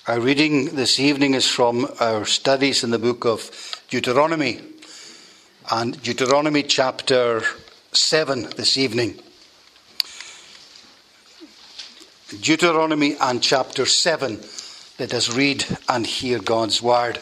Our reading this evening is from our studies in the book of Deuteronomy, and Deuteronomy chapter 7 this evening. Deuteronomy and chapter 7. Let us read and hear God's word.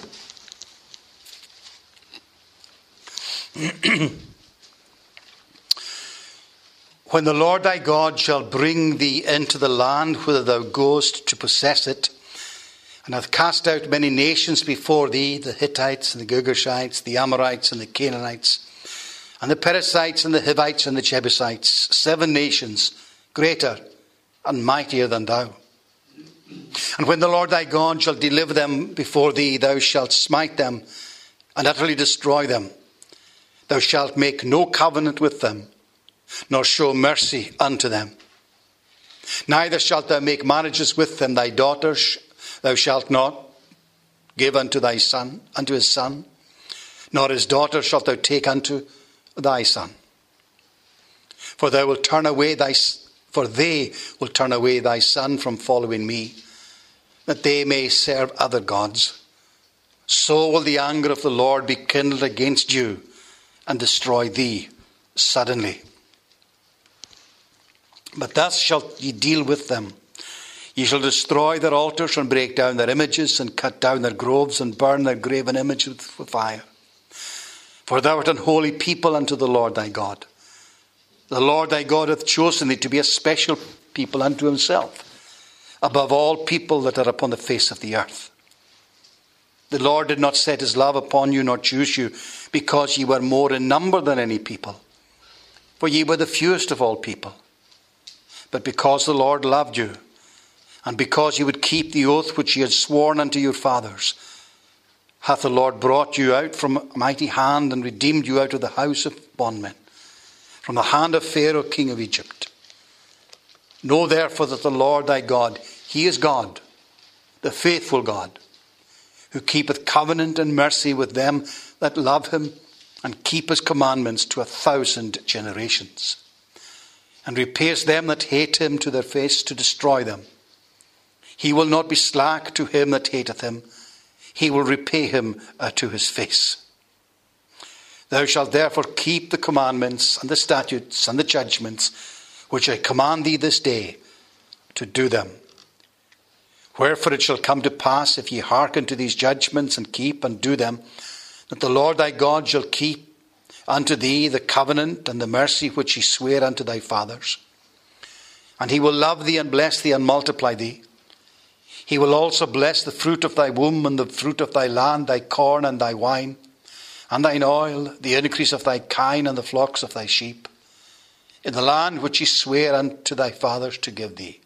When the Lord thy God shall bring thee into the land whither thou goest to possess it, and hath cast out many nations before thee, the Hittites and the Girgashites, the Amorites and the Canaanites, and the Perizzites and the Hivites and the Jebusites, 7 nations greater and mightier than thou. And when the Lord thy God shall deliver them before thee, thou shalt smite them and utterly destroy them. Thou shalt make no covenant with them, nor show mercy unto them. Neither shalt thou make marriages with them. Thy daughters thou shalt not give unto his son, nor his daughter shalt thou take unto thy son. For they will turn away thy son from following me, that they may serve other gods. So will the anger of the Lord be kindled against you, and destroy thee suddenly. But thus shalt ye deal with them. Ye shall destroy their altars, and break down their images, and cut down their groves, and burn their graven images with fire. For thou art an holy people unto the Lord thy God. The Lord thy God hath chosen thee to be a special people unto himself, above all people that are upon the face of the earth. The Lord did not set his love upon you, nor choose you, because ye were more in number than any people, for ye were the fewest of all people. But because the Lord loved you, and because ye would keep the oath which he had sworn unto your fathers, hath the Lord brought you out from a mighty hand, and redeemed you out of the house of bondmen, from the hand of Pharaoh king of Egypt. Know therefore that the Lord thy God, he is God, the faithful God, who keepeth covenant and mercy with them that love him, and keep his commandments to 1,000 generations, and repays them that hate him to their face, to destroy them. He will not be slack to him that hateth him. He will repay him to his face. Thou shalt therefore keep the commandments and the statutes and the judgments which I command thee this day, to do them. Wherefore it shall come to pass, if ye hearken to these judgments and keep and do them, that the Lord thy God shall keep unto thee the covenant and the mercy which he sware unto thy fathers. And he will love thee and bless thee and multiply thee. He will also bless the fruit of thy womb, and the fruit of thy land, thy corn and thy wine, and thine oil, the increase of thy kine and the flocks of thy sheep, in the land which he sware unto thy fathers to give thee.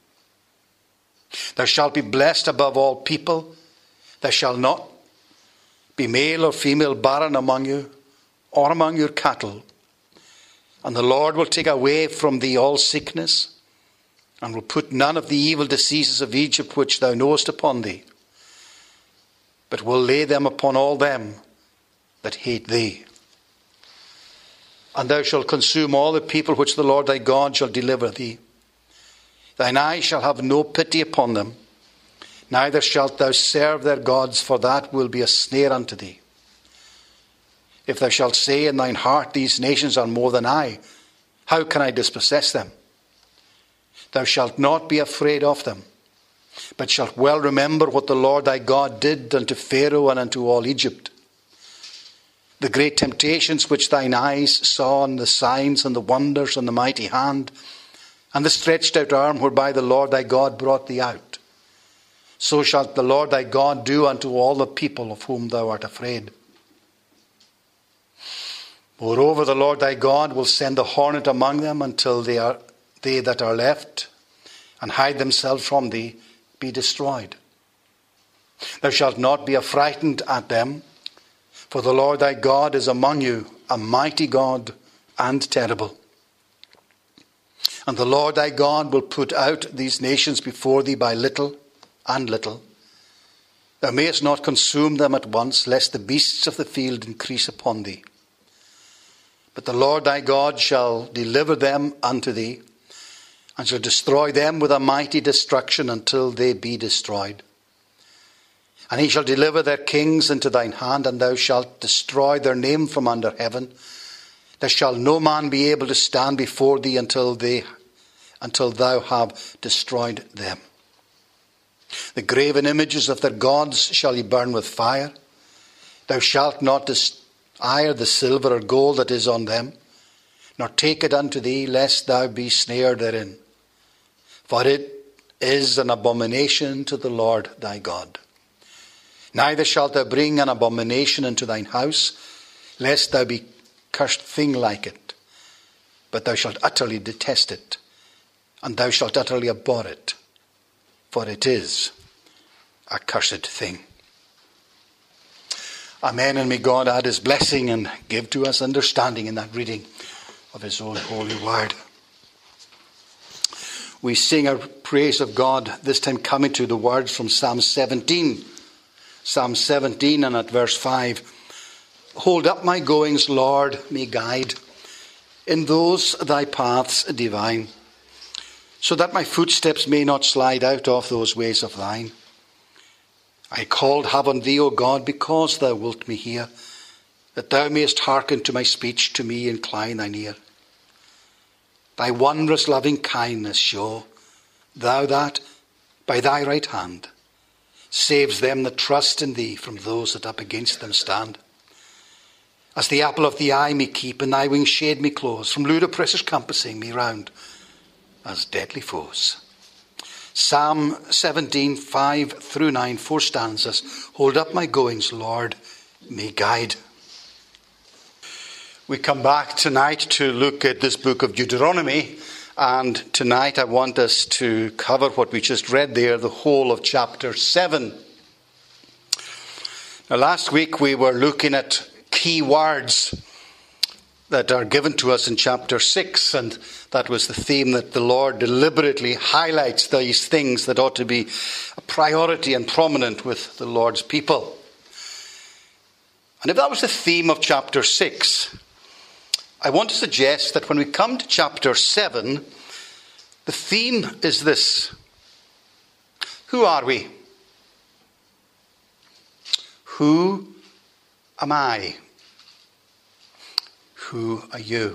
Thou shalt be blessed above all people. There shall not be male or female barren among you, or among your cattle. And the Lord will take away from thee all sickness, and will put none of the evil diseases of Egypt which thou knowest upon thee, but will lay them upon all them that hate thee. And thou shalt consume all the people which the Lord thy God shall deliver thee. Thine eye shall have no pity upon them, neither shalt thou serve their gods, for that will be a snare unto thee. If thou shalt say in thine heart, these nations are more than I, how can I dispossess them? Thou shalt not be afraid of them, but shalt well remember what the Lord thy God did unto Pharaoh and unto all Egypt. The great temptations which thine eyes saw, and the signs and the wonders and the mighty hand, and the stretched out arm whereby the Lord thy God brought thee out. So shalt the Lord thy God do unto all the people of whom thou art afraid. Moreover, the Lord thy God will send the hornet among them, until they that are left, and hide themselves from thee, be destroyed. Thou shalt not be affrighted at them, for the Lord thy God is among you, a mighty God and terrible. And the Lord thy God will put out these nations before thee by little and little. Thou mayest not consume them at once, lest the beasts of the field increase upon thee. But the Lord thy God shall deliver them unto thee, and shall destroy them with a mighty destruction until they be destroyed. And he shall deliver their kings into thine hand, and thou shalt destroy their name from under heaven. There shall no man be able to stand before thee until thou have destroyed them. The graven images of their gods shall ye burn with fire. Thou shalt not desire the silver or gold that is on them, nor take it unto thee, lest thou be snared therein. For it is an abomination to the Lord thy God. Neither shalt thou bring an abomination into thine house, lest thou be cursed thing like it. But thou shalt utterly detest it, and thou shalt utterly abhor it, for it is a cursed thing. Amen, and may God add his blessing and give to us understanding in that reading of his own holy word. We sing our praise of God, this time coming to the words from Psalm 17. Psalm 17 and at verse 5. Hold up my goings, Lord, me guide in those thy paths divine, so that my footsteps may not slide out of those ways of thine. I called have on thee, O God, because thou wilt me hear, that thou mayest hearken to my speech, to me incline thine ear. Thy wondrous loving kindness show, thou that by thy right hand saves them that trust in thee from those that up against them stand. As the apple of the eye me keep, and thy wings shade me close, from lewd oppressors compassing me round as deadly foes. Psalm 17, 5 through 9, 4 stanzas. Hold up my goings, Lord, me guide. We come back tonight to look at this book of Deuteronomy, and tonight I want us to cover what we just read there, the whole of chapter 7. Now, last week we were looking at key words that are given to us in chapter 6, and that was the theme that the Lord deliberately highlights these things that ought to be a priority and prominent with the Lord's people. And if that was the theme of chapter 6, I want to suggest that when we come to chapter 7, the theme is this: who are we? Who am I? Who are you?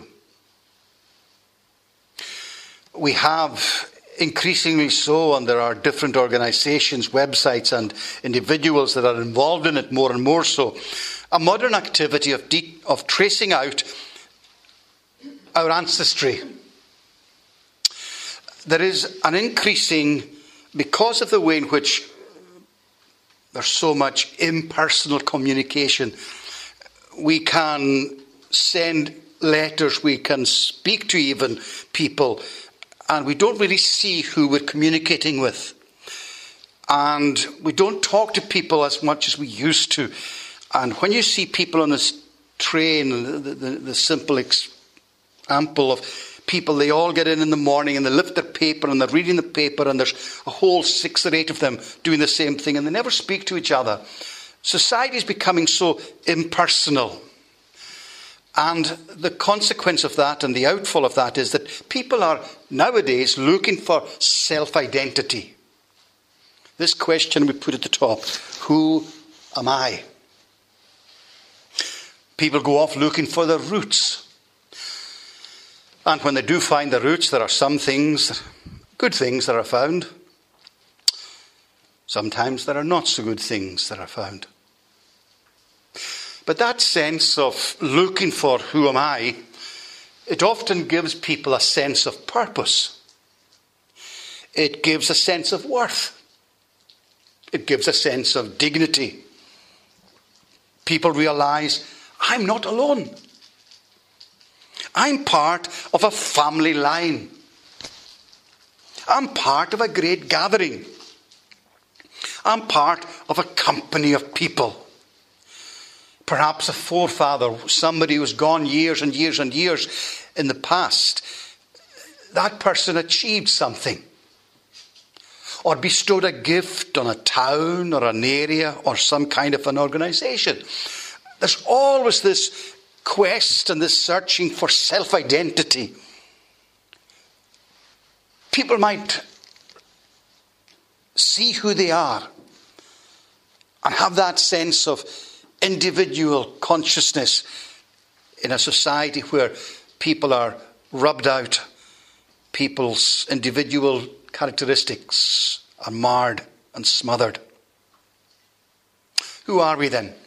We have, increasingly so, and there are different organizations, websites and individuals that are involved in it more and more so, a modern activity of tracing out our ancestry. There is an increasing, because of the way in which there's so much impersonal communication, we can send letters, we can speak to even people, and we don't really see who we're communicating with. And we don't talk to people as much as we used to. And when you see people on this train, the simple example of people, they all get in the morning and they lift their paper and they're reading the paper, and there's a whole 6 or 8 of them doing the same thing, and they never speak to each other. Society is becoming so impersonal. And the consequence of that and the outfall of that is that people are nowadays looking for self-identity. This question we put at the top: who am I? People go off looking for their roots. And when they do find their roots, there are some things, good things that are found. Sometimes there are not so good things that are found. But that sense of looking for who am I, it often gives people a sense of purpose. It gives a sense of worth. It gives a sense of dignity. People realize, I'm not alone. I'm part of a family line. I'm part of a great gathering. I'm part of a company of people. Perhaps a forefather, somebody who's gone years and years and years in the past. That person achieved something, or bestowed a gift on a town or an area or some kind of an organization. There's always this quest and this searching for self-identity. People might see who they are and have that sense of individual consciousness in a society where people are rubbed out, people's individual characteristics are marred and smothered. Who are we then?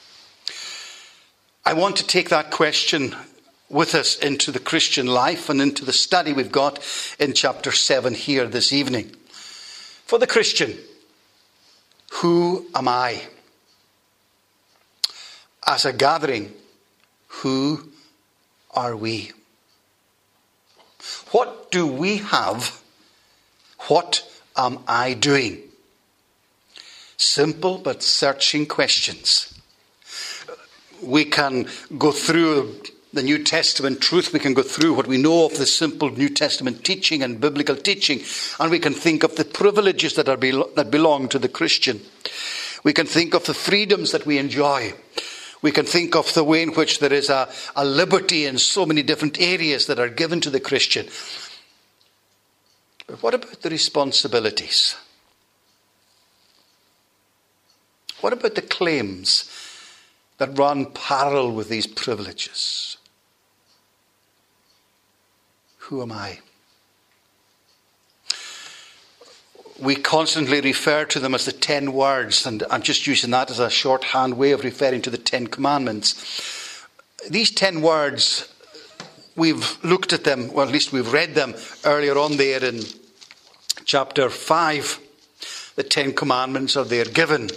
I want to take that question with us into the Christian life and into the study we've got in chapter 7 here this evening. For the Christian, who am I? As a gathering, who are we? What do we have? What am I doing? Simple but searching questions. We can go through the New Testament truth. We can go through what we know of the simple New Testament teaching and biblical teaching, and we can think of the privileges that belong to the Christian. We can think of the freedoms that we enjoy. We can think of the way in which there is a liberty in so many different areas that are given to the Christian. But what about the responsibilities? What about the claims that run parallel with these privileges? Who am I? We constantly refer to them as the 10 words, and I'm just using that as a shorthand way of referring to the 10 commandments. These 10 words, we've looked at them, or at least we've read them earlier on there in chapter 5. The 10 commandments are there given.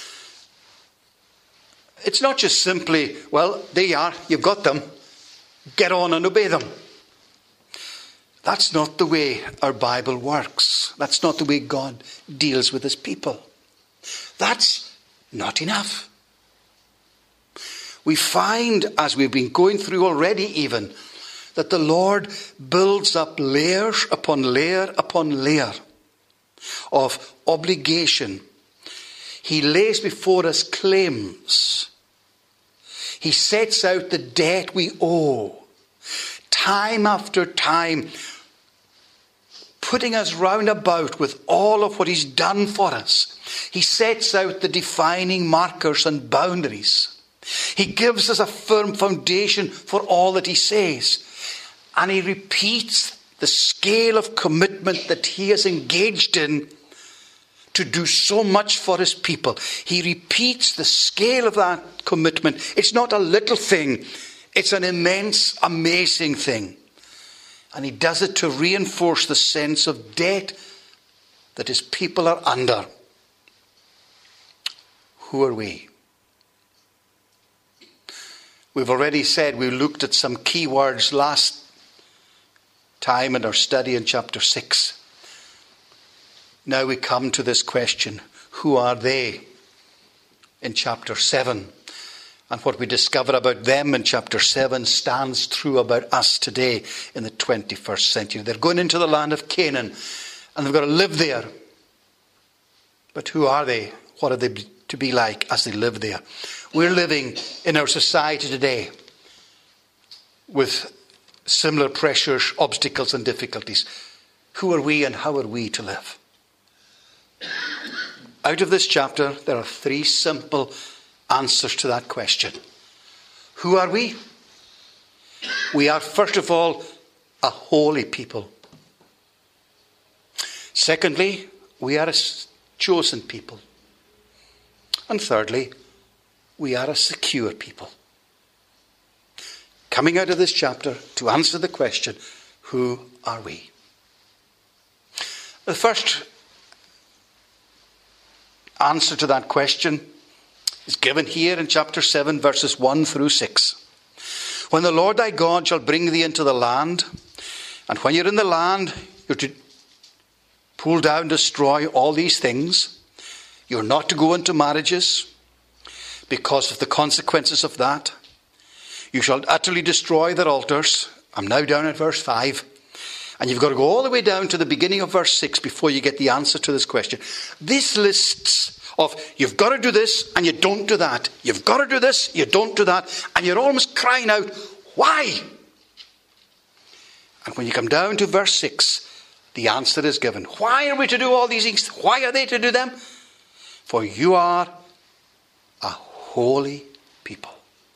It's not just simply, well, there you are, you've got them, get on and obey them. That's not the way our Bible works. That's not the way God deals with his people. That's not enough. We find, as we've been going through already even, that the Lord builds up layers upon layer upon layer of obligation. He lays before us claims. He sets out the debt we owe, time after time, putting us round about with all of what he's done for us. He sets out the defining markers and boundaries. He gives us a firm foundation for all that he says. And he repeats the scale of commitment that he has engaged in to do so much for his people. He repeats the scale of that commitment. It's not a little thing. It's an immense, amazing thing. And he does it to reinforce the sense of debt that his people are under. Who are we? We've already said we looked at some key words last time in our study in chapter 6. Now we come to this question, who are they? In chapter 7. And what we discover about them in chapter 7 stands true about us today in the 21st century. They're going into the land of Canaan and they've got to live there. But who are they? What are they to be like as they live there? We're living in our society today with similar pressures, obstacles and difficulties. Who are we and how are we to live? Out of this chapter, there are 3 simple answers to that question. Who are we? We are, first of all, a holy people. Secondly, we are a chosen people. And thirdly, we are a secure people. Coming out of this chapter to answer the question, who are we? The first answer to that question is given here in chapter 7, verses 1 through 6. When the Lord thy God shall bring thee into the land, and when you're in the land, you're to pull down, destroy all these things. You're not to go into marriages because of the consequences of that. You shall utterly destroy their altars. I'm now down at verse 5. And you've got to go all the way down to the beginning of verse 6 before you get the answer to this question. This lists of you've got to do this and you don't do that. You've got to do this, you don't do that. And you're almost crying out, why? And when you come down to verse 6, the answer is given. Why are we to do all these things? Why are they to do them? For you are a holy people.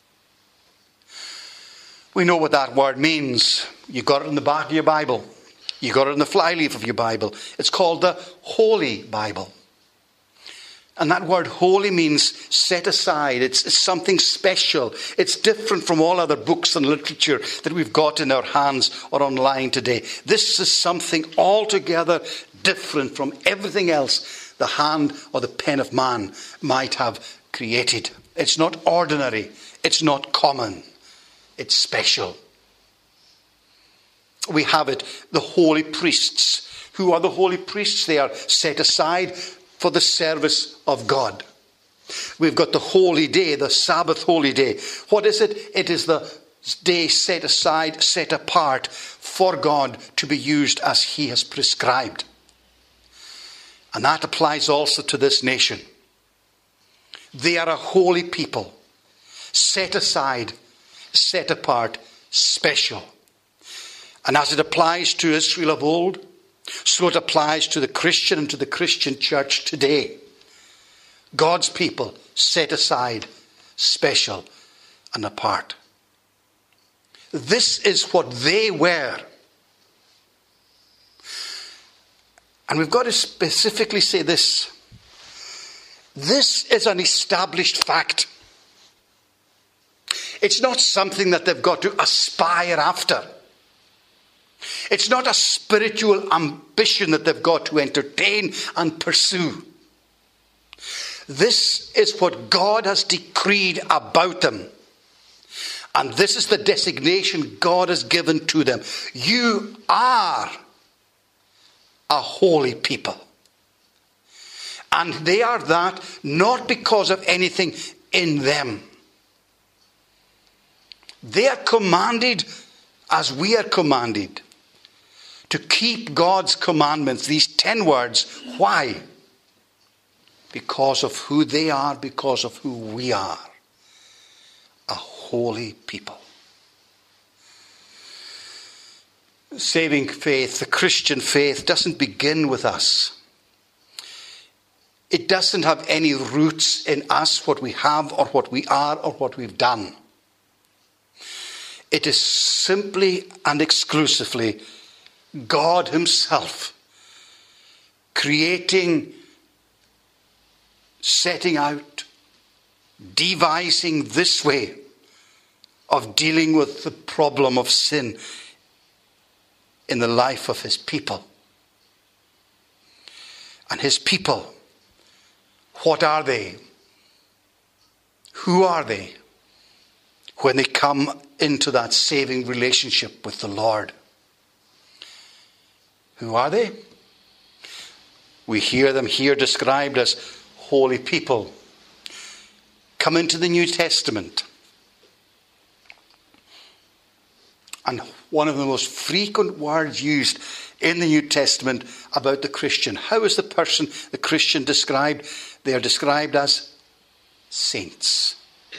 We know what that word means. You got it in the back of your Bible. You got it in the flyleaf of your Bible. It's called the Holy Bible. And that word holy means set aside. It's something special. It's different from all other books and literature that we've got in our hands or online today. This is something altogether different from everything else the hand or the pen of man might have created. It's not ordinary. It's not common. It's special. We have it, the holy priests. Who are the holy priests? They are set aside for the service of God. We've got the holy day, the Sabbath holy day. What is it? It is the day set aside, set apart for God to be used as he has prescribed. And that applies also to this nation. They are a holy people, set aside, set apart, special. And as it applies to Israel of old, so it applies to the Christian and to the Christian church today. God's people set aside, special and apart. This is what they were. And we've got to specifically say this. This is an established fact. It's not something that they've got to aspire after. It's not a spiritual ambition that they've got to entertain and pursue. This is what God has decreed about them. And this is the designation God has given to them. You are a holy people. And they are that not because of anything in them. They are commanded as we are commanded to keep God's commandments, these 10 words. Why? Because of who they are, because of who we are. A holy people. Saving faith, the Christian faith, doesn't begin with us. It doesn't have any roots in us, what we have or what we are or what we've done. It is simply and exclusively God himself creating, setting out, devising this way of dealing with the problem of sin in the life of his people. And his people, what are they? Who are they when they come into that saving relationship with the Lord? Who are they? We hear them here described as holy people. Come into the New Testament. And one of the most frequent words used in the New Testament about the Christian. How is the Christian described? They are described as saints.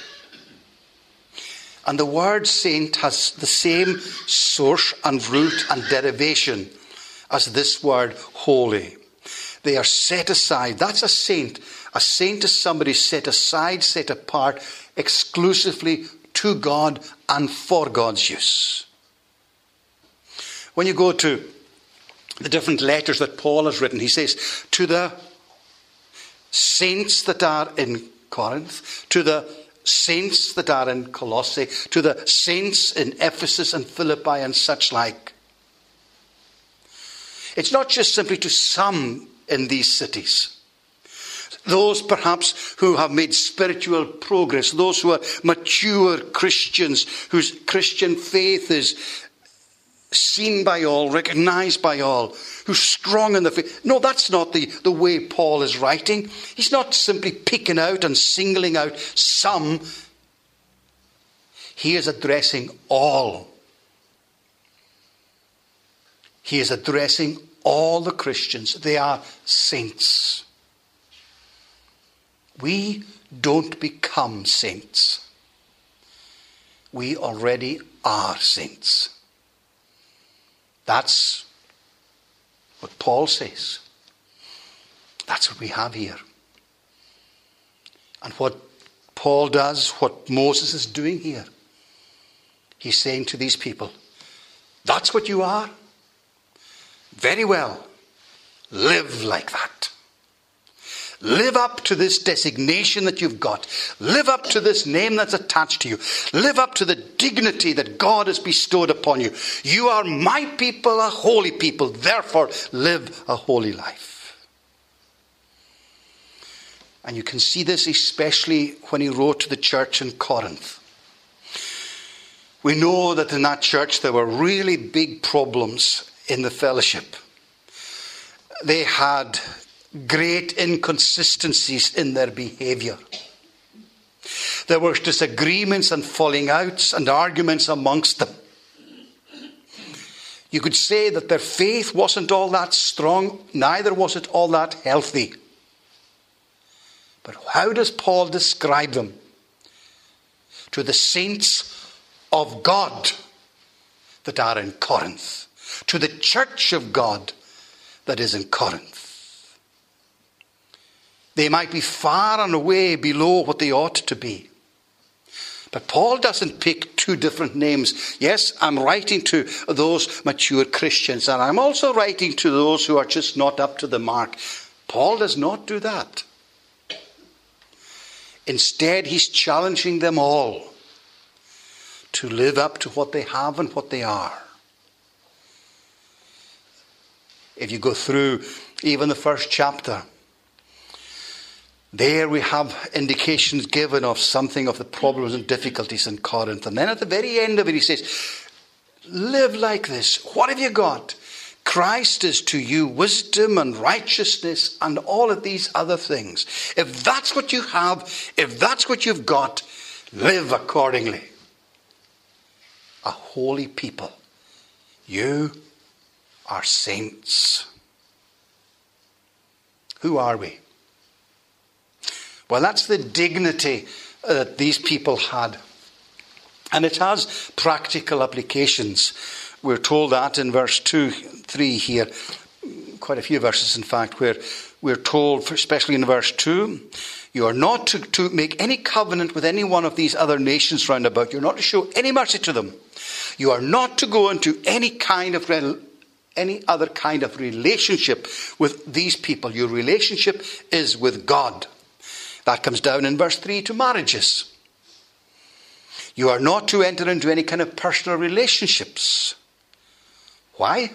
And the word saint has the same source and root and derivation as this word holy. They are set aside. That's a saint. A saint is somebody set aside, set apart, exclusively to God and for God's use. When you go to the different letters that Paul has written, he says, to the saints that are in Corinth, to the saints that are in Colossae, to the saints in Ephesus and Philippi and such like. It's not just simply to some in these cities. Those perhaps who have made spiritual progress, those who are mature Christians, whose Christian faith is seen by all, recognized by all, who's strong in the faith. No, that's not the way Paul is writing. He's not simply picking out and singling out some. He is addressing all. He is addressing all the Christians. They are saints. We don't become saints. We already are saints. That's what Paul says. That's what we have here. And what Paul does what Moses is doing here. He's saying to these people, that's what you are? Very well. Live like that. Live up to this designation that you've got. Live up to this name that's attached to you. Live up to the dignity that God has bestowed upon you. You are my people, a holy people. Therefore, live a holy life. And you can see this especially when he wrote to the church in Corinth. We know that in that church there were really big problems in the fellowship. They had great inconsistencies in their behavior. There were disagreements and falling outs and arguments amongst them. You could say that their faith wasn't all that strong, neither was it all that healthy. But how does Paul describe them? To the saints of God that are in Corinth. To the church of God that is in Corinth. They might be far and away below what they ought to be. But Paul doesn't pick two different names. Yes, I'm writing to those mature Christians, and I'm also writing to those who are just not up to the mark. Paul does not do that. Instead, he's challenging them all to live up to what they have and what they are. If you go through even the first chapter, there we have indications given of something of the problems and difficulties in Corinth. And then at the very end of it he says, live like this. What have you got? Christ is to you wisdom and righteousness and all of these other things. If that's what you have, if that's what you've got, live accordingly. A holy people. You are saints. Who are we? Well, that's the dignity that these people had. And it has practical applications. We're told that in verse 3 here. Quite a few verses, in fact, where we're told, especially in verse 2, you are not to make any covenant with any one of these other nations round about. You're not to show any mercy to them. You are not to go into any other kind of relationship with these people. Your relationship is with God. That comes down in verse 3 to marriages. You are not to enter into any kind of personal relationships. Why?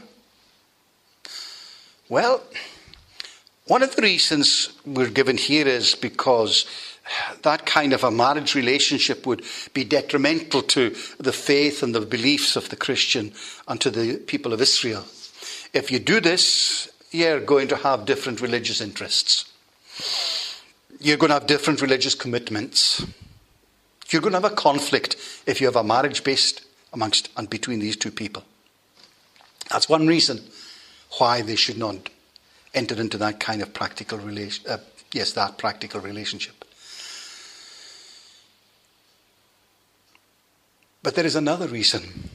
Well, one of the reasons we're given here is because that kind of a marriage relationship would be detrimental to the faith and the beliefs of the Christian and to the people of Israel. If you do this, you're going to have different religious interests. You're going to have different religious commitments. You're going to have a conflict if you have a marriage based amongst and between these two people. That's one reason why they should not enter into that kind of practical relationship. But there is another reason.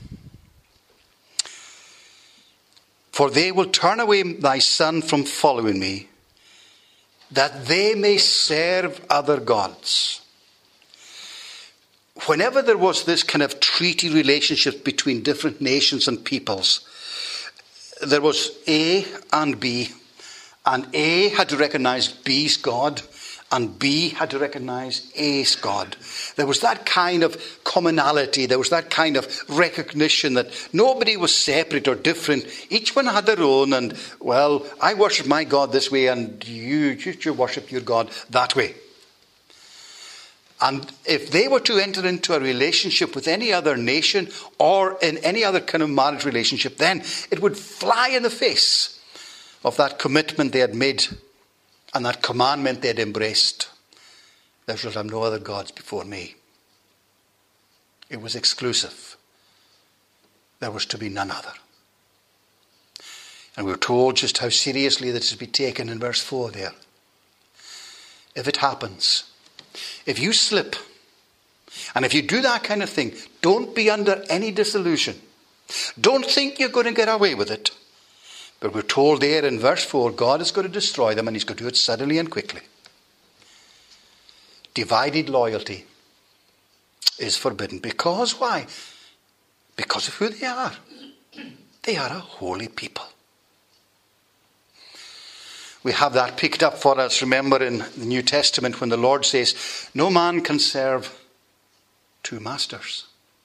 For they will turn away thy son from following me, that they may serve other gods. Whenever there was this kind of treaty relationship between different nations and peoples, there was A and B, and A had to recognize B's God, and B had to recognize A's God. There was that kind of commonality, there was that kind of recognition that nobody was separate or different. Each one had their own, and, well, I worship my God this way, and you worship your God that way. And if they were to enter into a relationship with any other nation or in any other kind of marriage relationship, then it would fly in the face of that commitment they had made and that commandment they had embraced. Thou shalt have no other gods before me. It was exclusive. There was to be none other. And we're told just how seriously this is to be taken in verse 4 there. If it happens, if you slip, and if you do that kind of thing, don't be under any disillusion. Don't think you're going to get away with it. But we're told there in verse 4, God is going to destroy them, and he's going to do it suddenly and quickly. Divided loyalty is forbidden. Because why? Because of who they are. They are a holy people. We have that picked up for us, remember, in the New Testament when the Lord says, no man can serve two masters.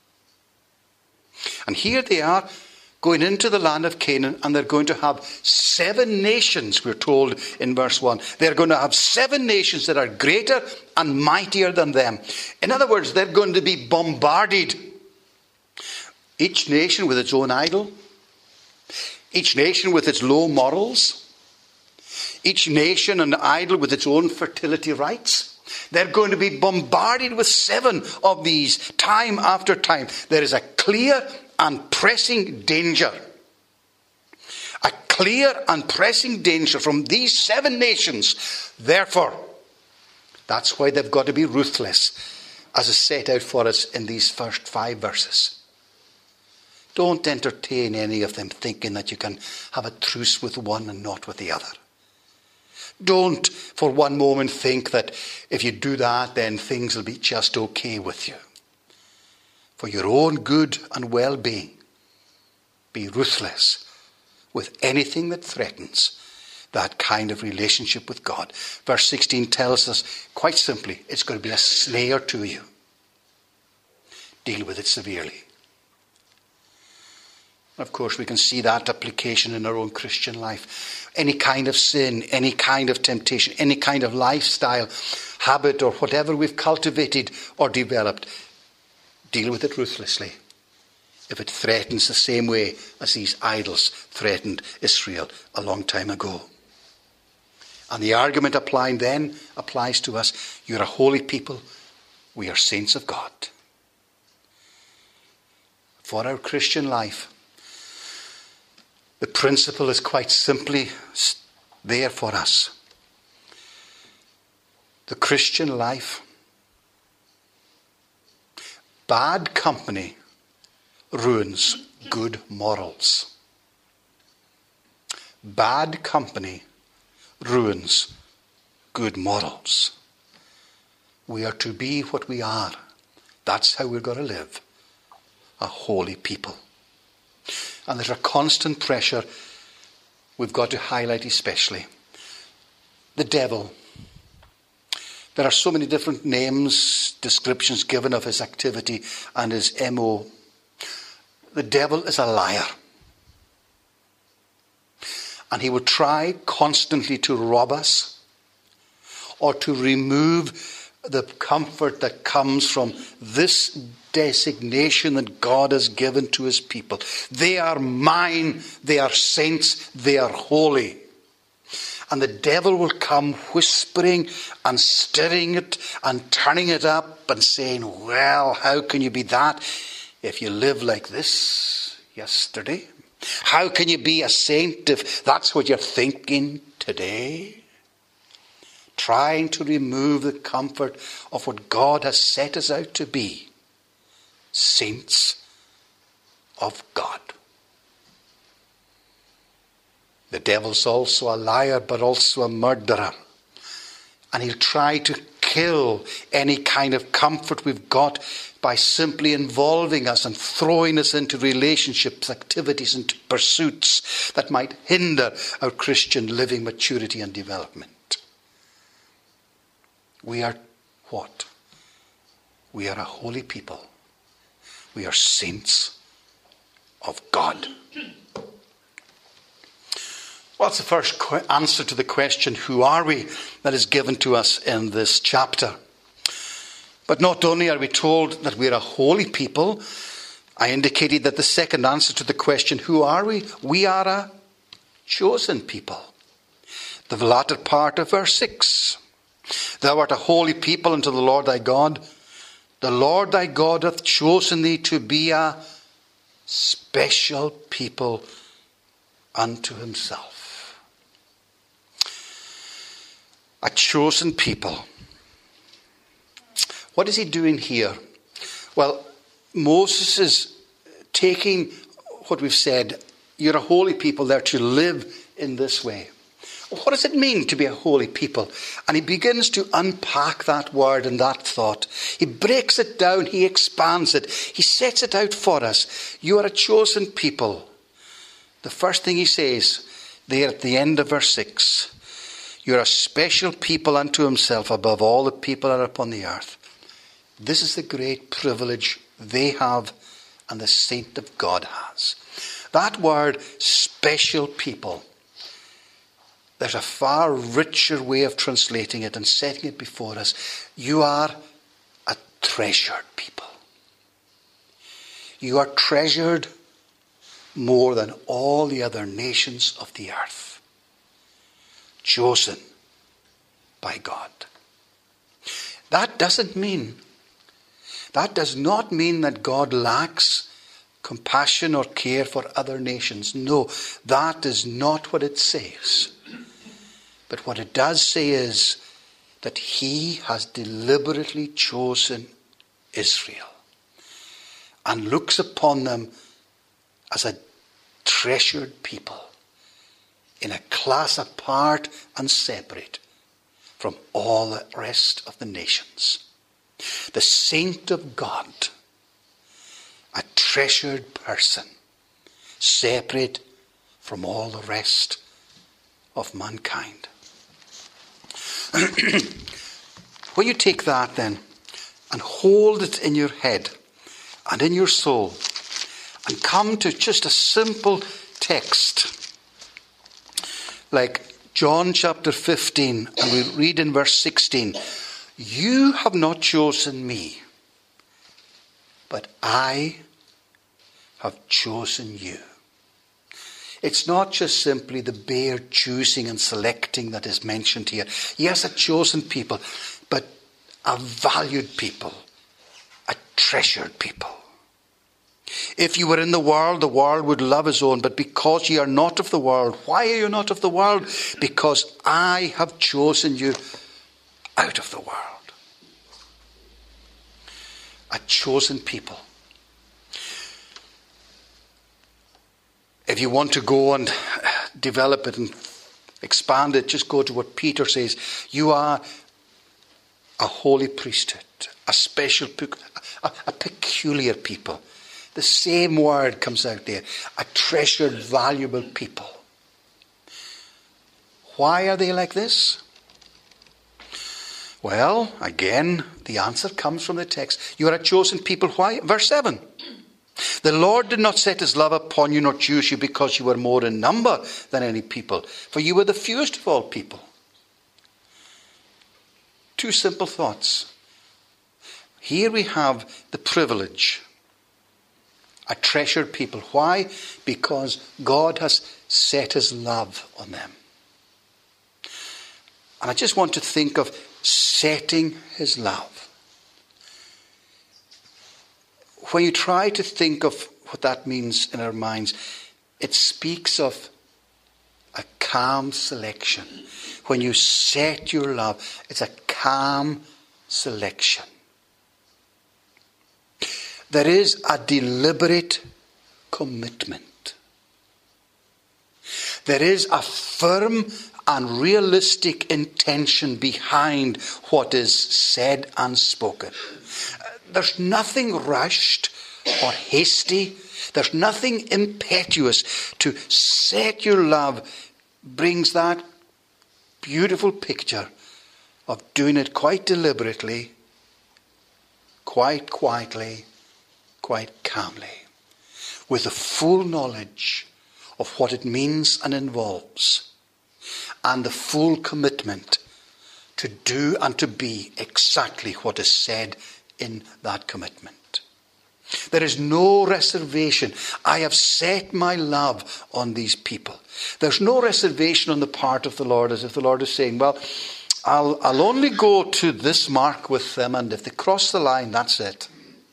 And here they are going into the land of Canaan, and they're going to have 7 nations, we're told in verse 1. They're going to have 7 nations that are greater and mightier than them. In other words, they're going to be bombarded. Each nation with its own idol. Each nation with its low morals. Each nation and idol with its own fertility rites. They're going to be bombarded with 7 of these time after time. There is a clear and pressing danger. A clear and pressing danger from these 7 nations. Therefore, that's why they've got to be ruthless, as is set out for us in these first 5 verses. Don't entertain any of them thinking that you can have a truce with one and not with the other. Don't for one moment think that if you do that, then things will be just okay with you. For your own good and well-being, be ruthless with anything that threatens that kind of relationship with God. Verse 16 tells us quite simply, it's going to be a snare to you. Deal with it severely. Of course, we can see that application in our own Christian life. Any kind of sin, any kind of temptation, any kind of lifestyle, habit, or whatever we've cultivated or developed, deal with it ruthlessly if it threatens the same way as these idols threatened Israel a long time ago. And the argument applying then applies to us. You're a holy people. We are saints of God. For our Christian life, the principle is quite simply there for us. The Christian life, bad company ruins good morals. Bad company ruins good morals. We are to be what we are. That's how we're going to live. A holy people. And there's a constant pressure we've got to highlight especially. The devil. There are so many different names, descriptions given of his activity and his MO. The devil is a liar. And he will try constantly to rob us or to remove the comfort that comes from this designation that God has given to his people. They are mine, they are saints, they are holy. And the devil will come whispering and stirring it and turning it up and saying, well, how can you be that if you live like this yesterday? How can you be a saint if that's what you're thinking today? Trying to remove the comfort of what God has set us out to be. Saints of God. The devil's also a liar, but also a murderer. And he'll try to kill any kind of comfort we've got by simply involving us and throwing us into relationships, activities, and pursuits that might hinder our Christian living, maturity, and development. We are what? We are a holy people. We are saints of God. What's the first answer to the question, who are we, that is given to us in this chapter? But not only are we told that we are a holy people, I indicated that the second answer to the question, who are we? We are a chosen people. The latter part of verse 6. Thou art a holy people unto the Lord thy God. The Lord thy God hath chosen thee to be a special people unto himself. A chosen people. What is he doing here? Well, Moses is taking what we've said, you're a holy people there to live in this way. what does it mean to be a holy people? And he begins to unpack that word and that thought. He breaks it down. He expands it. He sets it out for us. You are a chosen people. The first thing he says there at the end of verse 6, you are a special people unto himself above all the people that are upon the earth. This is the great privilege they have and the saint of God has. That word, special people, there's a far richer way of translating it and setting it before us. You are a treasured people. You are treasured more than all the other nations of the earth. Chosen by God. That does not mean that God lacks compassion or care for other nations. No, that is not what it says. But what it does say is that he has deliberately chosen Israel and looks upon them as a treasured people in a class apart and separate from all the rest of the nations. The saint of God, a treasured person, separate from all the rest of mankind. When you take that then and hold it in your head and in your soul and come to just a simple text like John chapter 15, and we read in verse 16, you have not chosen me, but I have chosen you. It's not just simply the bare choosing and selecting that is mentioned here. Yes, a chosen people, but a valued people, a treasured people. If you were in the world would love his own. But because ye are not of the world. Why are you not of the world? Because I have chosen you out of the world. A chosen people. If you want to go and develop it and expand it, just go to what Peter says. You are a holy priesthood, a special, a peculiar people. The same word comes out there. A treasured, valuable people. Why are they like this? Well, again, the answer comes from the text. You are a chosen people. Why? Verse 7. The Lord did not set his love upon you nor choose you because you were more in number than any people. For you were the fewest of all people. Two simple thoughts. Here we have the privilege. A treasured people. Why? Because God has set his love on them. And I just want to think of setting his love. When you try to think of what that means in our minds, it speaks of a calm selection. When you set your love, it's a calm selection. There is a deliberate commitment. There is a firm and realistic intention behind what is said and spoken. There's nothing rushed or hasty. There's nothing impetuous. To set your love brings that beautiful picture of doing it quite deliberately, quite quietly, quite calmly, with the full knowledge of what it means and involves, and the full commitment to do and to be exactly what is said in that commitment. There is no reservation. I have set my love on these people. There's no reservation on the part of the Lord, as if the Lord is saying, well, I'll only go to this mark with them, and if they cross the line, that's it.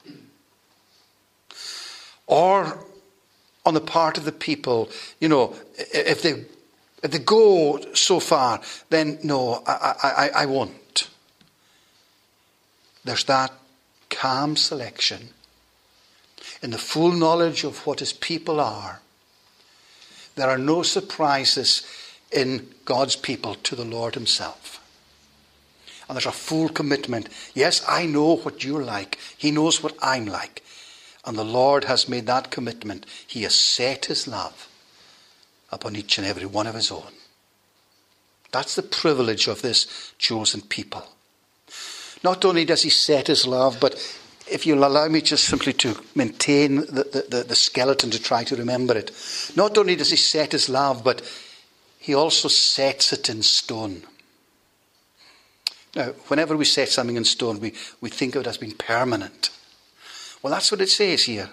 Or on the part of the people, if they go so far, then no, I won't. There's that calm selection in the full knowledge of what his people are. There are no surprises in God's people to the Lord himself. And there's a full commitment. Yes, I know what you're like. He knows what I'm like. And the Lord has made that commitment. He has set his love upon each and every one of his own. That's the privilege of this chosen people. Not only does he set his love, but if you'll allow me just simply to maintain the skeleton to try to remember it. Not only does he set his love, but he also sets it in stone. Now, whenever we set something in stone, we think of it as being permanent. Well, that's what it says here.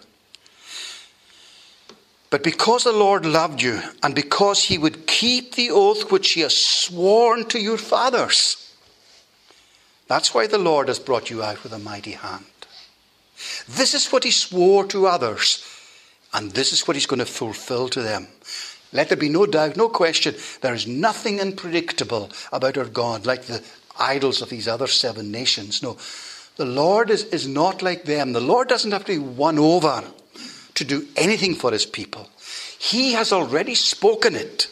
But because the Lord loved you, and because he would keep the oath which he has sworn to your fathers, that's why the Lord has brought you out with a mighty hand. This is what he swore to others, and this is what he's going to fulfill to them. Let there be no doubt, no question, there is nothing unpredictable about our God like the idols of these other 7 nations. No, the Lord is not like them. The Lord doesn't have to be won over to do anything for his people. He has already spoken it.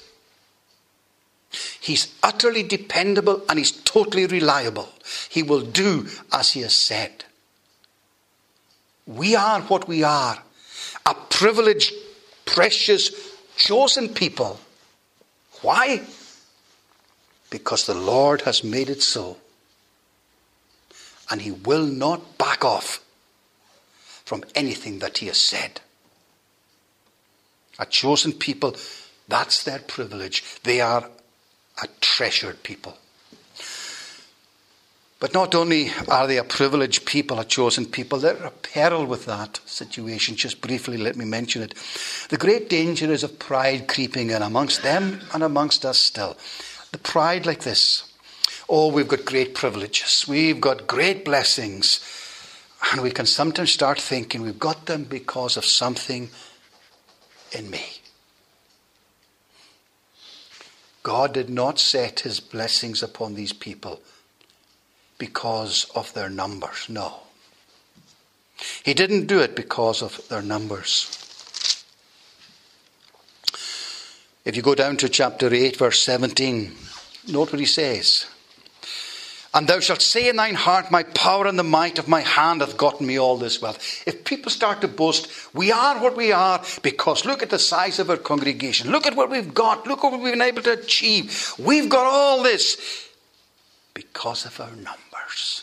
He's utterly dependable and he's totally reliable. He will do as he has said. We are what we are. A privileged, precious, chosen people. Why? Because the Lord has made it so. And he will not back off from anything that he has said. A chosen people, that's their privilege. They are a treasured people. But not only are they a privileged people, a chosen people, they're a peril with that situation. Just briefly, let me mention it. The great danger is of pride creeping in amongst them and amongst us still. The pride like this. Oh, we've got great privileges. We've got great blessings. And we can sometimes start thinking we've got them because of something in me. God did not set his blessings upon these people because of their numbers. No. He didn't do it because of their numbers. If you go down to chapter 8, verse 17, note what he says. And thou shalt say in thine heart, my power and the might of my hand hath gotten me all this wealth. If people start to boast, we are what we are because look at the size of our congregation. Look at what we've got. Look at what we've been able to achieve. We've got all this because of our numbers.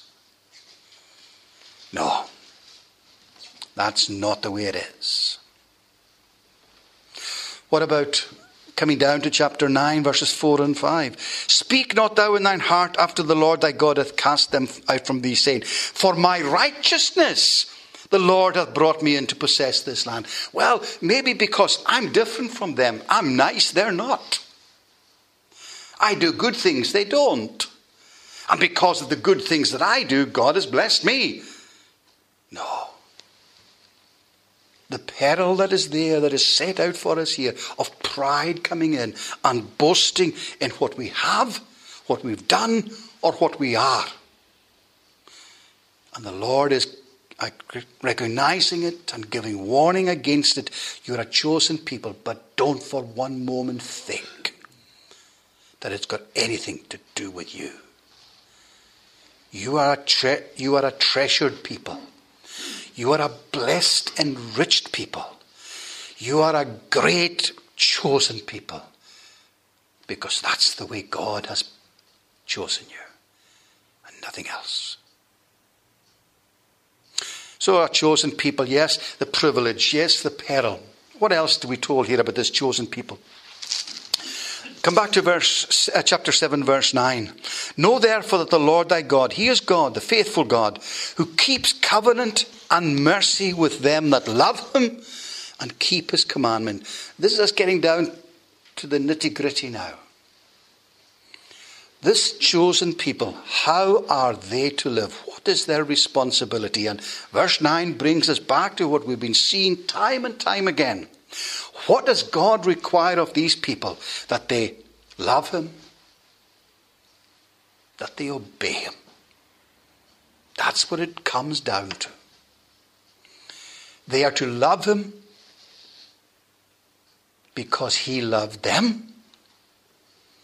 No, that's not the way it is. What about coming down to chapter 9, verses 4 and 5. Speak not thou in thine heart after the Lord thy God hath cast them out from thee, saying, for my righteousness the Lord hath brought me in to possess this land. Well, maybe because I'm different from them. I'm nice, they're not. I do good things, they don't. And because of the good things that I do, God has blessed me. No. The peril that is there, that is set out for us here, of pride coming in and boasting in what we have, what we've done, or what we are. And the Lord is recognizing it and giving warning against it. You're a chosen people, but don't for one moment think that it's got anything to do with you. You are a treasured people. You are a blessed, enriched people. You are a great, chosen people. Because that's the way God has chosen you. And nothing else. So a chosen people, yes, the privilege, yes, the peril. What else do we told here about this chosen people? Come back to chapter 7, verse 9. Know therefore that the Lord thy God, he is God, the faithful God, who keeps covenant and mercy with them that love him and keep his commandment. This is us getting down to the nitty-gritty now. This chosen people, how are they to live? What is their responsibility? And verse 9 brings us back to what we've been seeing time and time again. What does God require of these people? That they love him, that they obey him. That's what it comes down to. They are to love him because he loved them.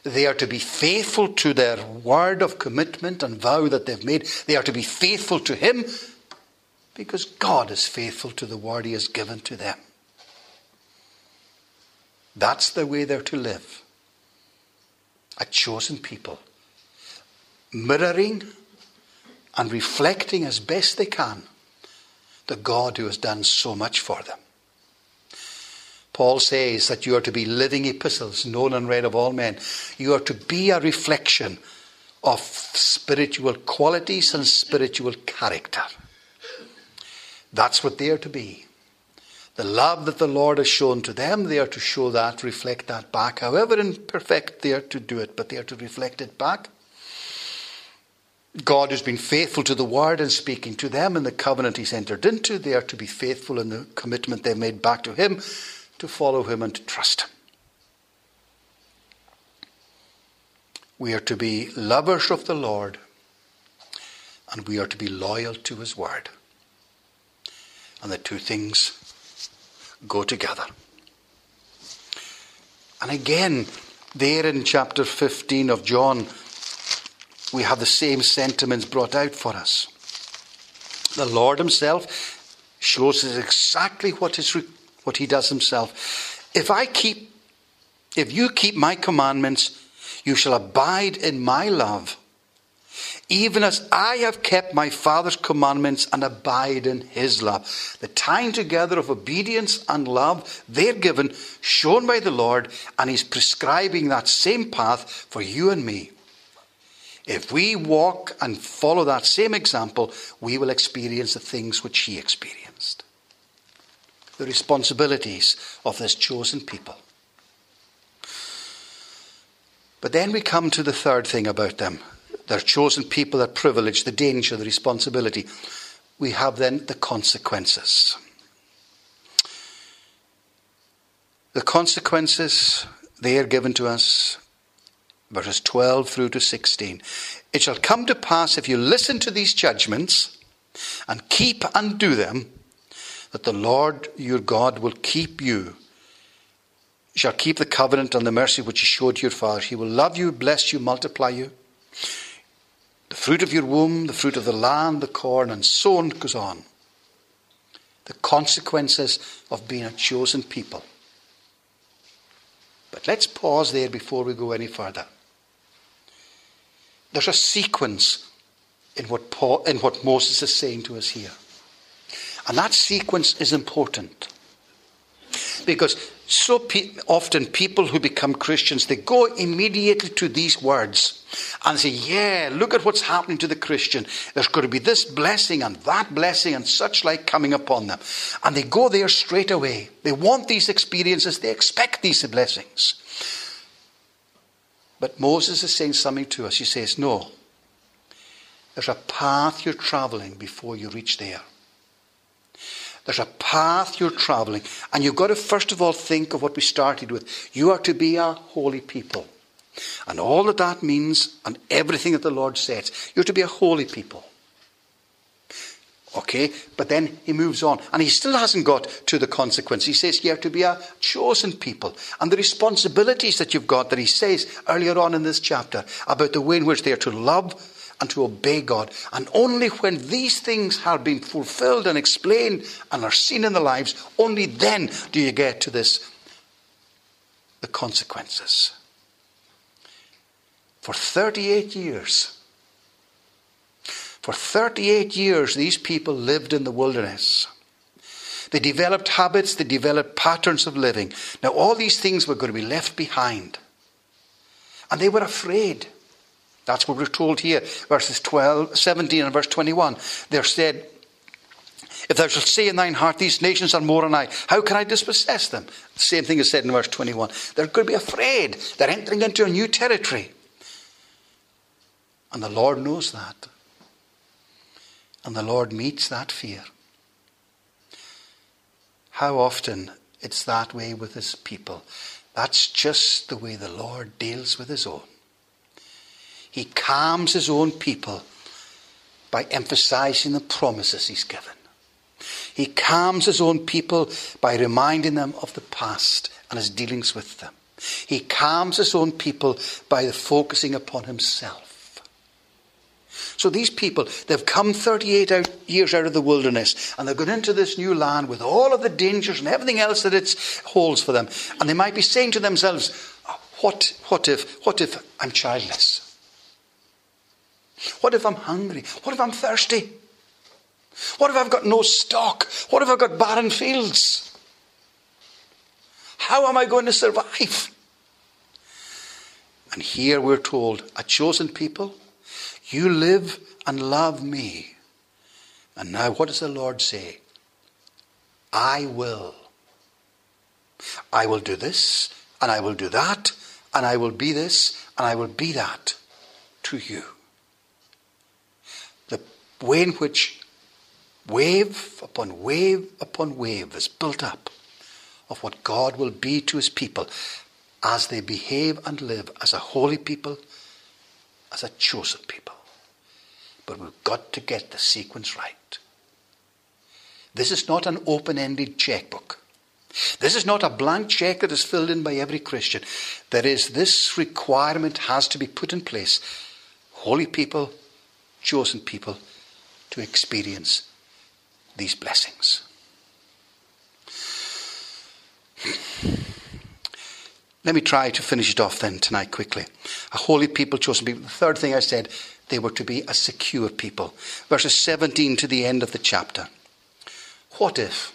They are to be faithful to their word of commitment and vow that they've made. They are to be faithful to him because God is faithful to the word he has given to them. That's the way they're to live. A chosen people, mirroring and reflecting as best they can the God who has done so much for them. Paul says that you are to be living epistles, known and read of all men. You are to be a reflection of spiritual qualities and spiritual character. That's what they are to be. The love that the Lord has shown to them, they are to show that, reflect that back. However imperfect they are to do it, but they are to reflect it back. God has been faithful to the word and speaking to them in the covenant he's entered into. They are to be faithful in the commitment they've made back to him, to follow him and to trust him. We are to be lovers of the Lord, and we are to be loyal to his word. And the two things go together. And again, there in chapter 15 of John, we have the same sentiments brought out for us. The Lord himself shows us exactly what he does himself. If you keep my commandments, you shall abide in my love, even as I have kept my Father's commandments and abide in his love. The tying together of obedience and love, they're given, shown by the Lord, and he's prescribing that same path for you and me. If we walk and follow that same example, we will experience the things which he experienced. The responsibilities of this chosen people. But then we come to the third thing about them. They're chosen people, their privilege, the danger, the responsibility. We have then the consequences. The consequences, they are given to us, verses 12 through to 16. It shall come to pass, if you listen to these judgments and keep and do them, that the Lord your God will keep you. He shall keep the covenant and the mercy which he showed to your fathers. He will love you, bless you, multiply you. The fruit of your womb, the fruit of the land, the corn, and so on goes on. The consequences of being a chosen people. But let's pause there before we go any further. There's a sequence in what Moses is saying to us here. And that sequence is important. Because so often people who become Christians, they go immediately to these words and say, yeah, look at what's happening to the Christian. There's going to be this blessing and that blessing and such like coming upon them. And they go there straight away. They want these experiences. They expect these blessings. But Moses is saying something to us. He says, no, there's a path you're traveling before you reach there. There's a path you're traveling. And you've got to first of all think of what we started with. You are to be a holy people. And all that means, and everything that the Lord says, you're to be a holy people. Okay, but then he moves on. And he still hasn't got to the consequence. He says you have to be a chosen people. And the responsibilities that you've got that he says earlier on in this chapter about the way in which they are to love and to obey God. And only when these things have been fulfilled and explained and are seen in the lives, only then do you get to this, the consequences. For 38 years, these people lived in the wilderness. They developed habits, they developed patterns of living. Now all these things were going to be left behind. And they were afraid. That's what we're told here, verses 17 and verse 21. They're said, if thou shalt say in thine heart, these nations are more than I, how can I dispossess them? The same thing is said in verse 21. They're going to be afraid. They're entering into a new territory. And the Lord knows that. And the Lord meets that fear. How often it's that way with his people. That's just the way the Lord deals with his own. He calms his own people by emphasizing the promises he's given. He calms his own people by reminding them of the past and his dealings with them. He calms his own people by focusing upon himself. So these people, they've come 38 years out of the wilderness, and they've gone into this new land with all of the dangers and everything else that it holds for them. And they might be saying to themselves, what if I'm childless? What if I'm hungry? What if I'm thirsty? What if I've got no stock? What if I've got barren fields? How am I going to survive? And here we're told, a chosen people, you live and love me. And now what does the Lord say? I will. I will do this, and I will do that, and I will be this, and I will be that to you. The way in which wave upon wave upon wave is built up of what God will be to his people as they behave and live as a holy people, as a chosen people. But we've got to get the sequence right. This is not an open-ended checkbook. This is not a blank check that is filled in by every Christian. There is this requirement has to be put in place. Holy people, chosen people, to experience these blessings. Let me try to finish it off then tonight quickly. A holy people, chosen people. The third thing I said, they were to be a secure people. Verses 17 to the end of the chapter. What if?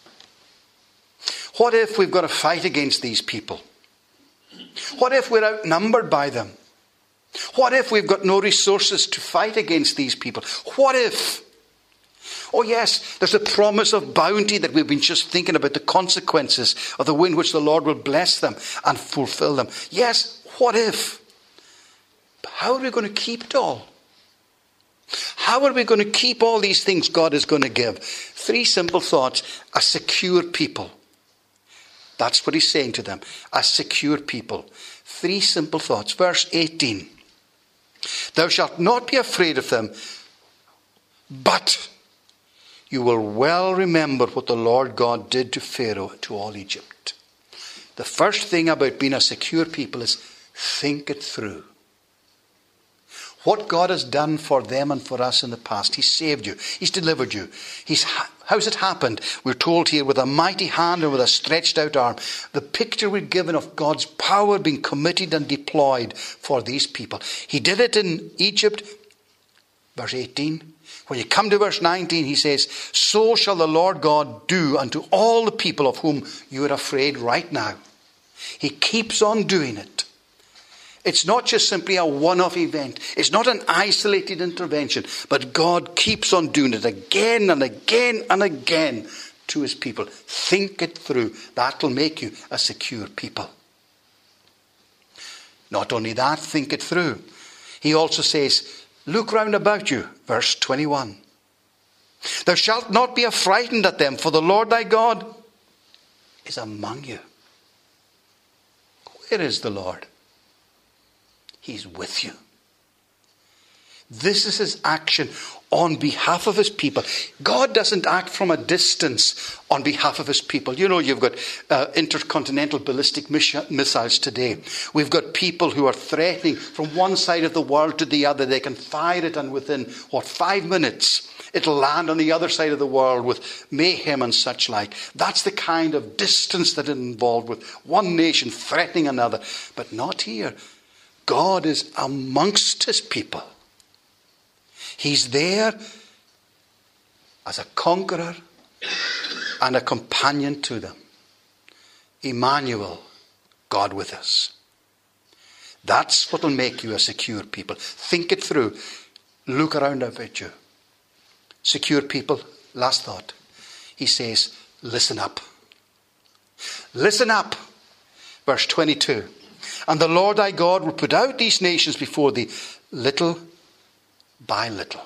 What if we've got to fight against these people? What if we're outnumbered by them? What if we've got no resources to fight against these people? What if? Oh yes, there's a promise of bounty that we've been just thinking about, the consequences of the way in which the Lord will bless them and fulfill them. Yes, what if? But how are we going to keep it all? How are we going to keep all these things God is going to give? 3 simple thoughts. A secure people. That's what he's saying to them. A secure people. 3 simple thoughts. Verse 18. Thou shalt not be afraid of them, but you will well remember what the Lord God did to Pharaoh, to all Egypt. The first thing about being a secure people is think it through. What God has done for them and for us in the past. He's saved you. He's delivered you. How's it happened? We're told here with a mighty hand and with a stretched out arm. The picture we're given of God's power being committed and deployed for these people. He did it in Egypt. Verse 18. When you come to verse 19, he says, so shall the Lord God do unto all the people of whom you are afraid right now. He keeps on doing it. It's not just simply a one-off event. It's not an isolated intervention. But God keeps on doing it again and again and again to his people. Think it through. That will make you a secure people. Not only that, think it through. He also says, look round about you. Verse 21. Thou shalt not be affrighted at them, for the Lord thy God is among you. Where is the Lord? He's with you. This is his action on behalf of his people. God doesn't act from a distance on behalf of his people. You know, you've got intercontinental ballistic missiles today. We've got people who are threatening from one side of the world to the other. They can fire it, and within, 5 minutes, it'll land on the other side of the world with mayhem and such like. That's the kind of distance that is involved with one nation threatening another. But not here. God is amongst his people. He's there as a conqueror and a companion to them. Emmanuel, God with us. That's what will make you a secure people. Think it through. Look around about you. Secure people, last thought. He says, listen up. Listen up. Verse 22. And the Lord thy God will put out these nations before thee, little by little.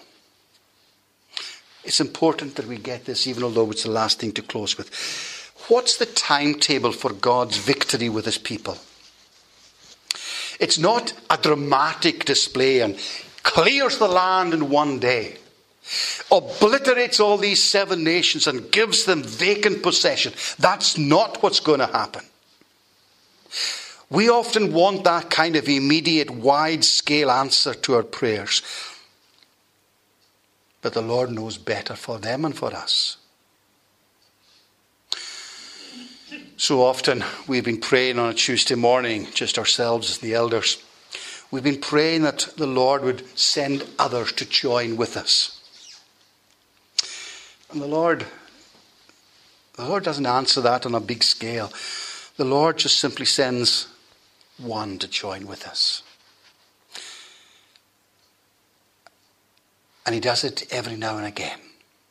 It's important that we get this, even although it's the last thing to close with. What's the timetable for God's victory with his people? It's not a dramatic display and clears the land in one day, obliterates all these 7 nations and gives them vacant possession. That's not what's going to happen. We often want that kind of immediate, wide-scale answer to our prayers. But the Lord knows better for them and for us. So often we've been praying on a Tuesday morning, just ourselves as the elders. We've been praying that the Lord would send others to join with us. And the Lord doesn't answer that on a big scale. The Lord just simply sends one to join with us. And he does it every now and again.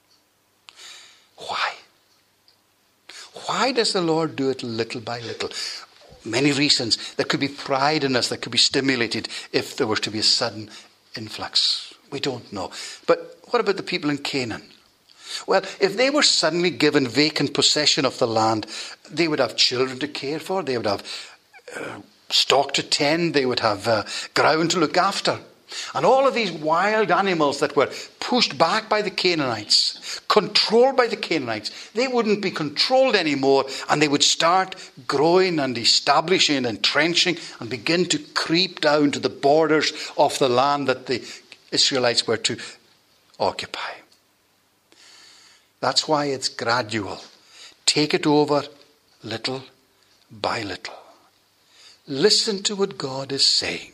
Why? Why does the Lord do it little by little? Many reasons. There could be pride in us that could be stimulated if there was to be a sudden influx. We don't know. But what about the people in Canaan? Well, if they were suddenly given vacant possession of the land, they would have children to care for, they would have stock to tend, they would have ground to look after. And all of these wild animals that were pushed back by the Canaanites, controlled by the Canaanites, they wouldn't be controlled anymore, and they would start growing and establishing and entrenching and begin to creep down to the borders of the land that the Israelites were to occupy. That's why it's gradual. Take it over little by little. Listen to what God is saying.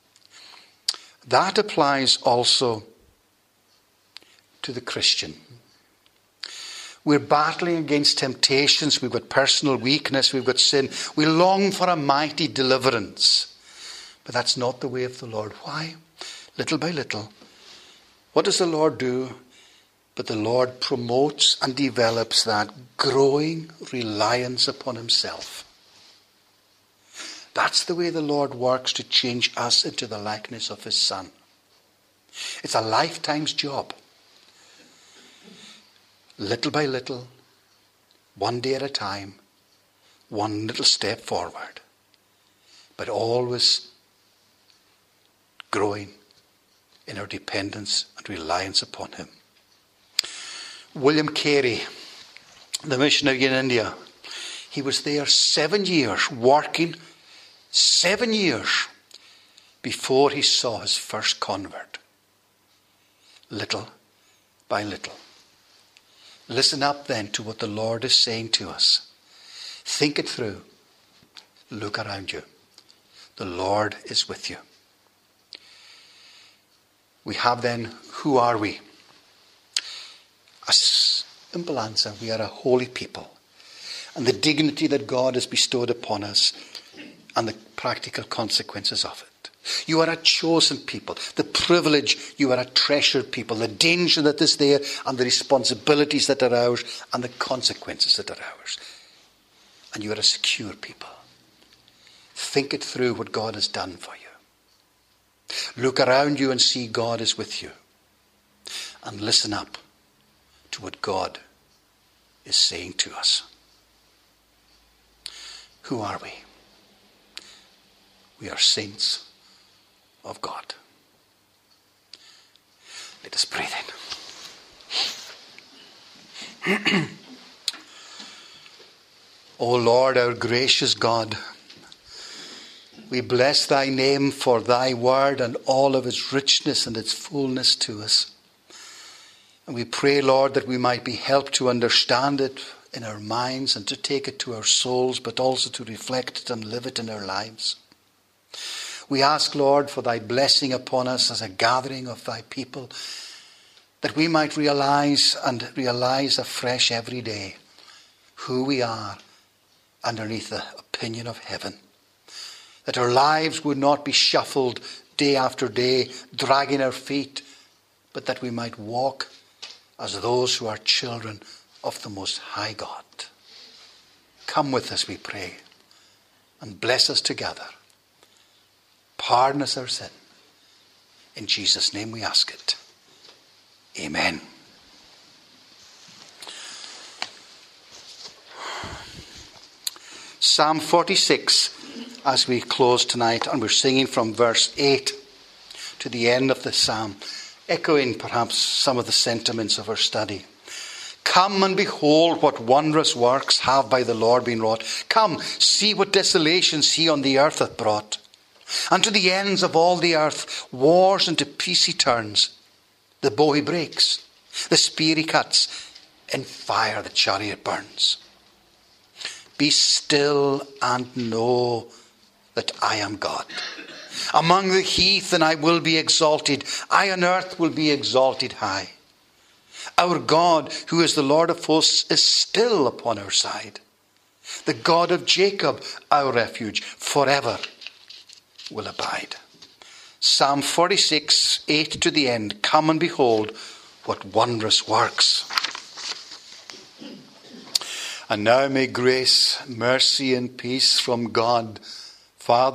That applies also to the Christian. We're battling against temptations. We've got personal weakness. We've got sin. We long for a mighty deliverance. But that's not the way of the Lord. Why? Little by little. What does the Lord do? But the Lord promotes and develops that growing reliance upon himself. That's the way the Lord works to change us into the likeness of his Son. It's a lifetime's job. Little by little, one day at a time, one little step forward. But always growing in our dependence and reliance upon him. William Carey, the missionary in India, he was there 7 years working. 7 years before he saw his first convert. Little by little. Listen up then to what the Lord is saying to us. Think it through. Look around you. The Lord is with you. We have then, who are we? A simple answer. We are a holy people. And the dignity that God has bestowed upon us and the practical consequences of it. You are a chosen people. The privilege, you are a treasured people. The danger that is there and the responsibilities that are ours and the consequences that are ours. And you are a secure people. Think it through what God has done for you. Look around you and see God is with you. And listen up to what God is saying to us. Who are we? We are saints of God. Let us pray then. O Lord, our gracious God, we bless thy name for thy word and all of its richness and its fullness to us. And we pray, Lord, that we might be helped to understand it in our minds and to take it to our souls, but also to reflect it and live it in our lives. We ask, Lord, for thy blessing upon us as a gathering of thy people, that we might realize afresh every day who we are underneath the opinion of heaven. That our lives would not be shuffled day after day, dragging our feet, but that we might walk as those who are children of the Most High God. Come with us, we pray, and bless us together. Pardon us our sin. In Jesus' name we ask it. Amen. Psalm 46, as we close tonight, and we're singing from verse 8 to the end of the psalm, echoing perhaps some of the sentiments of our study. Come and behold what wondrous works have by the Lord been wrought. Come, see what desolations he on the earth hath brought. And to the ends of all the earth wars into peace he turns. The bow he breaks, the spear he cuts, in fire the chariot burns. Be still and know that I am God. Among the heathen I will be exalted. I on earth will be exalted high. Our God, who is the Lord of hosts, is still upon our side. The God of Jacob, our refuge, forever will abide. Psalm 46, 8 to the end. Come and behold what wondrous works. And now may grace, mercy, and peace from God, Father,